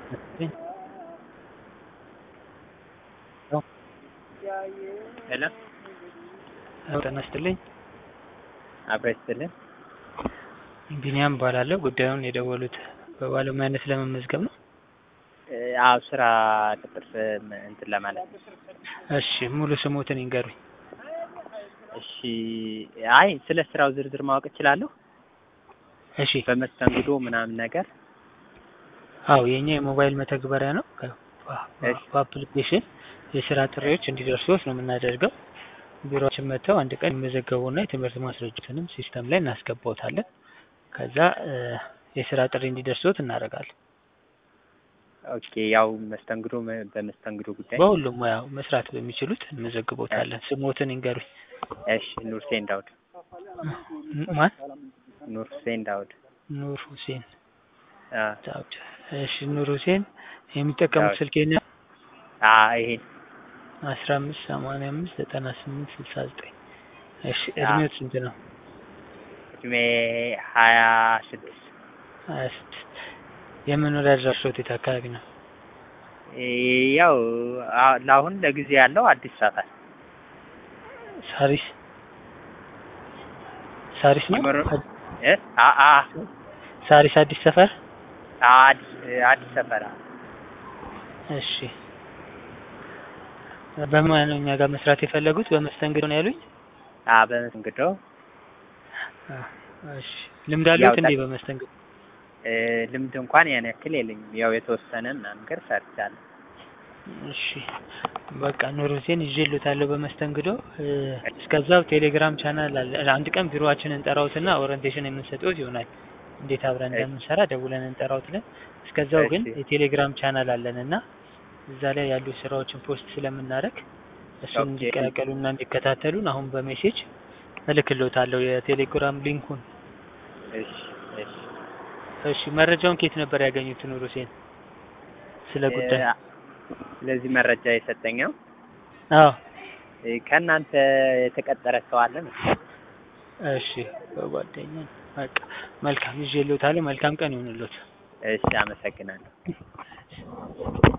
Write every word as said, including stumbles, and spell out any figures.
ይስጥልኝ። ሄሎ ጤና ይስጥልኝ። አብረን ይስጥልን። ቢኒያም እባላለሁ። ጉዳዩን የደወሉት በባለሙያነት ለመመዝገብ ነው? አዎ ስራ ቅጥር እንትን ለማለት ነው። እሺ ሙሉ ስሞትን ይንገሩኝ። እሺ አይ ስለ ስራው ዝርዝር ማወቅ እችላለሁ? እሺ በመስተንግዶ ምናምን ነገር? አዎ የኛ የሞባይል መተግበሪያ ነው። እሺ በአፕሊኬሽን የስራ ጥሪዎች እንዲደርሱት ነው የምናደርገው። ቢሮአችን መጥተው አንድ ቀን የሚመዘገቡና የትምህርት ማስረጃዎችንም ሲስተም ላይ እናስገባዎታለን። ከዛ የስራ ጥሪ እንዲደርሱት እናደርጋለን። ኦኬ ያው መስተንግዶ በመስተንግዶ ጉዳይ በሁሉም ሙያው መስራት በሚችሉት እንመዘግቦታለን። ስሞትን ይንገሩኝ። እሺ ኑር ሁሴን ዳውድ። ማን? ኑር ሁሴን ዳውድ። ኑር ሁሴን አ ዳውድ። እሺ ኑር ሁሴን የሚጠቀሙት ስልክ የኛ አ ይሄን አስራ አምስት ሰማንያ አምስት ዘጠና ስምንት ስልሳ ዘጠኝ እሺ እድሜው ስንት ነው? እድሜ ሀያ ስድስት ሀያ ስድስት የመኖሪያ አድራሻዎት የት አካባቢ ነው? ያው ለአሁን ለጊዜ ያለው አዲስ ሰፈር ሳሪስ ሳሪስ ነው? እ አ አ ሳሪስ አዲስ ሰፈር? አዲስ አዲስ ሰፈር። እሺ በማን ነው እኛ ጋር መስራት የፈለጉት? በመስተንግዶ ነው ያሉኝ? አ በመስተንግዶ። እሺ ልምድ አለዎት እንዴ በመስተንግዶ? ልምድ እንኳን ያን ያክል የለኝም። ያው የተወሰነ ነገር ሰርቻለሁ። እሺ በቃ ኑር ሁሴን ይዤልዎታለሁ በመስተንግዶ። እስከዛው ቴሌግራም ቻናል አለ። አንድ ቀን ቢሮአችንን እንጠራዎትና ኦሪንቴሽን የምንሰጥዎት ይሆናል። እንዴት አብረን እንደምንሰራ ደውለን እንጠራዎታለን። እስከዛው ግን የቴሌግራም ቻናል አለንና እዛ ላይ ያሉ ስራዎችን ፖስት ስለምናደርግ እሱን እንዲቀላቀሉና እንዲከታተሉን አሁን በሜሴጅ እልክልዎታለሁ የቴሌግራም ሊንኩን። እሺ እሺ እሺ መረጃውን ከየት ነበር ያገኙት ኑር ሁሴን ስለ ጉዳይ? ስለዚህ መረጃ የሰጠኛው? አዎ ከእናንተ የተቀጠረ ሰው አለ ነው? እሺ በጓደኛ በቃ መልካም ይዤልዎታለሁ። መልካም ቀን ይሁንልዎት። እሺ አመሰግናለሁ።